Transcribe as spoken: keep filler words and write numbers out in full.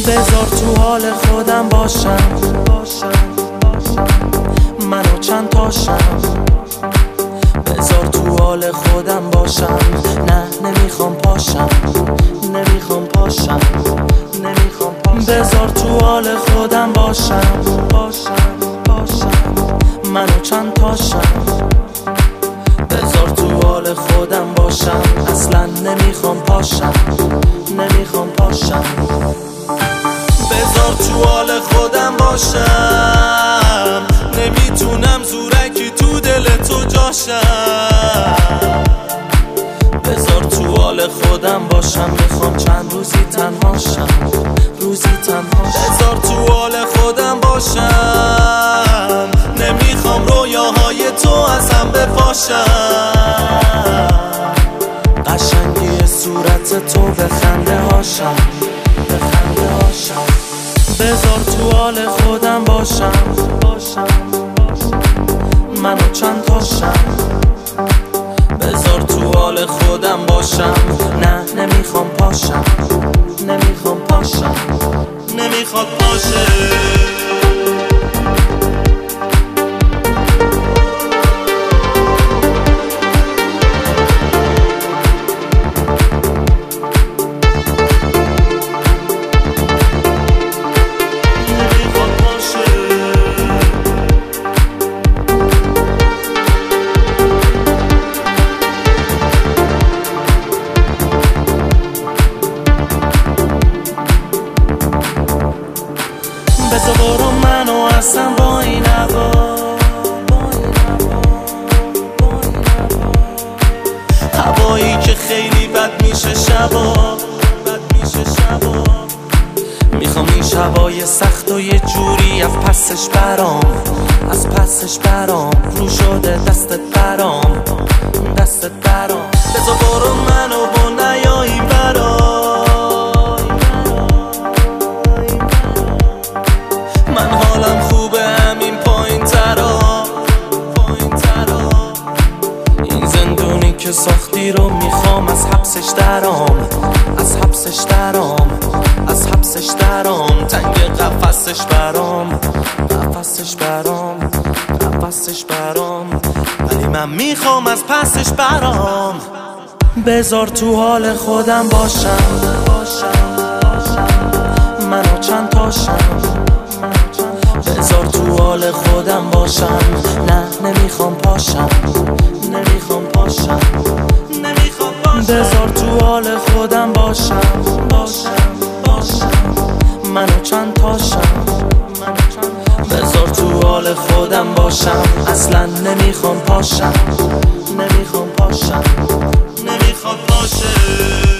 بذار تو حال خودم باشم، منو چند تاشم. بذار تو حال خودم باشم، نه نمیخوام پاشم، نمیخوام پاشم، نمیخوام پاشم. بذار تو حال خودم باشم، باشم، باشم، منو چند تاشم. بذار تو حال خودم باشم، اصلا نمیخوام پاشم، نمیخوام پاشم. بذار تو حال خودم باشم، نمیتونم زورکی تو دل تو جاشم. بذار تو حال خودم باشم، میخوام چند روزی تنهاشم، روزی تنهاشم. بذار تو حال خودم باشم، نمیخوام رویاهای تو از هم بپاشم. قشنگی صورت تو به خنده هاشم، به خنده هاشم. بذار تو حال خودم باشم، باشم، منو چند تاشم. بذار تو حال خودم باشم، نه نمیخوام پاشم، نمیخوام پاشم، نمیخواد باشه. بذار برو منو اصلا با این هوا، هوایی که خیلی بد میشه شبا، بد میشه شبا. میخوام این شبای سخت و یه جوری از پسش برام، از پسش برام. رو شده دستت برام، دستت برام. بذار برو منو با نیایی برام، من حالم خوبه همین پایین ترا، پایین ترا. این زندونی که ساختی رو میخوام از حبسش درام، از حبسش درام، از حبسش درام. تنگ قفسش برام، قفسش برام، قفسش برام. ولی من میخوام از پسش برام. بذار تو حال خودم باشم، منو چند تاشم. بذار تو حال خودم باشم، نه نمیخوام پاشم، نمیخوام پاشم، نمیخوام پاشم. بذار تو حال خودم باشم، باشم، باشم، منو چند تاشم. بذار تو حال خودم باشم، اصلا نمیخوام پاشم، نمیخوام پاشم، نمیخواد باشه.